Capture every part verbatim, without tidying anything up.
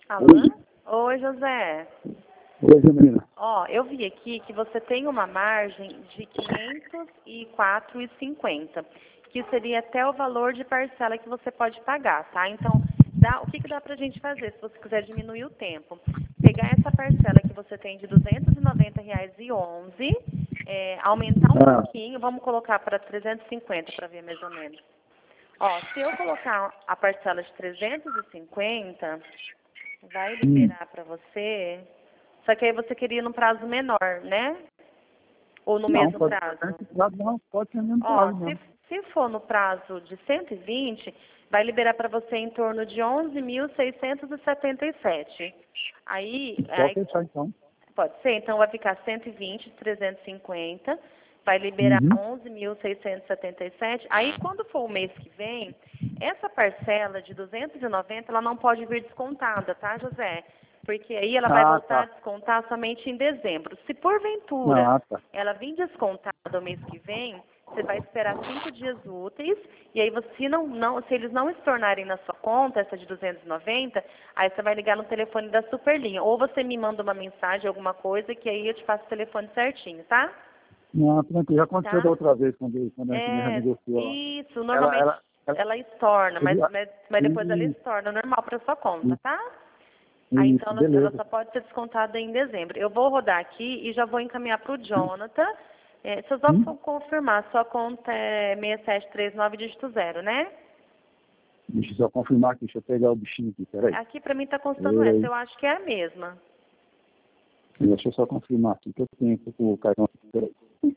Alô? Oi, José. Oi, menina. Ó, eu vi aqui que você tem uma margem de quinhentos e quatro reais e cinquenta centavos, que seria até o valor de parcela que você pode pagar, tá? Então, dá, o que, que dá pra gente fazer, se você quiser diminuir o tempo? Pegar essa parcela que você tem de duzentos e noventa reais e onze centavos, é, aumentar um Ah, pouquinho, vamos colocar para trezentos e cinquenta para ver mais ou menos. Ó, se eu colocar a parcela de trezentos e cinquenta, vai hum. liberar para você. Só que aí você queria num prazo menor, né? Ou no Não, mesmo pode prazo? ser, não, pode ser mesmo Ó, prazo se, mesmo. se for no prazo de cento e vinte, vai liberar para você em torno de onze mil seiscentos e setenta e sete. Aí, Pode aí, fechar então. pode ser, então vai ficar cento e vinte, trezentos e cinquenta, vai liberar Uhum. onze mil seiscentos e setenta e sete. Aí, quando for o mês que vem, essa parcela de duzentos e noventa, ela não pode vir descontada, tá, José? Porque aí ela vai Ah, voltar a tá. descontar somente em dezembro. Se porventura Ah, tá. ela vir descontada o mês que vem, você vai esperar cinco dias úteis, e aí você, se, não, não, se eles não estornarem na sua conta, essa de duzentos e noventa, aí você vai ligar no telefone da Superlinha. Ou você me manda uma mensagem, alguma coisa, que aí eu te passo o telefone certinho, tá? Não, tranquilo. Já aconteceu da Tá? outra vez, quando, quando a gente me É, renegociou lá. isso, Ela, normalmente ela, ela, ela estorna, mas, ela mas, mas depois ela e, estorna normal para sua conta, e, tá? Aí então isso, ela, ela beleza. só pode ser descontada em dezembro. Eu vou rodar aqui e já vou encaminhar para o Jonathan. É, se eu só Hum? for confirmar, sua conta é seis sete três nove dígito zero, né? Deixa eu só confirmar aqui, deixa eu pegar o bichinho aqui, peraí. Aqui para mim está constando essa, Peraí. eu acho que é a mesma. Deixa eu só confirmar aqui, que eu tenho que o cartão aqui, peraí.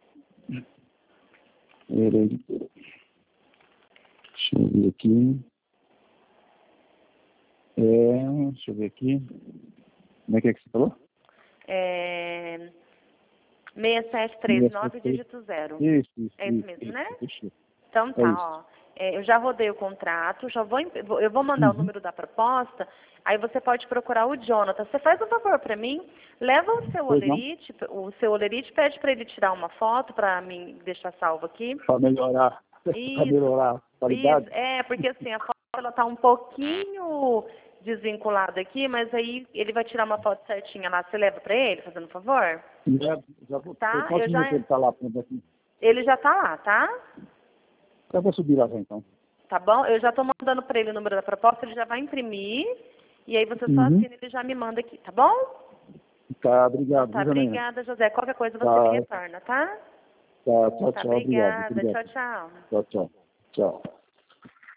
Peraí, peraí. Deixa eu ver aqui. É, deixa eu ver aqui. Como é que é que você falou? É, seis sete três Isso, nove dígito zero. isso, isso, É isso isso, mesmo, né? isso, fechou. Então É tá, isso. ó. É, eu já rodei o contrato, já vou, em- vou- eu vou mandar o Uhum. número da proposta, aí você pode procurar o Jonathan. Você faz um favor para mim, leva o seu Pois não? olerite, o seu olerite pede para ele tirar uma foto para mim deixar salvo aqui. Para melhorar, para Isso, melhorar a isso, qualidade. é, porque assim, a foto ela tá um pouquinho desvinculada aqui, mas aí ele vai tirar uma foto certinha lá. Você leva para ele, fazendo um favor? Já, já vou, foi Tá? quantos Eu minutos já, ele está lá pronto aqui? ele já tá lá, tá? Eu vou subir lá já então. Tá bom? Eu já estou mandando para ele o número da proposta, ele já vai imprimir. E aí você só Uhum. assina e ele já me manda aqui, tá bom? Tá, Então obrigado, tá, viu, Janaína? obrigada, José. Qualquer coisa você me Tá, retorna, tá? tá, tchau, Tá, tchau, obrigado, obrigada. obrigado. Tchau, tchau. Tchau, tchau. Tchau.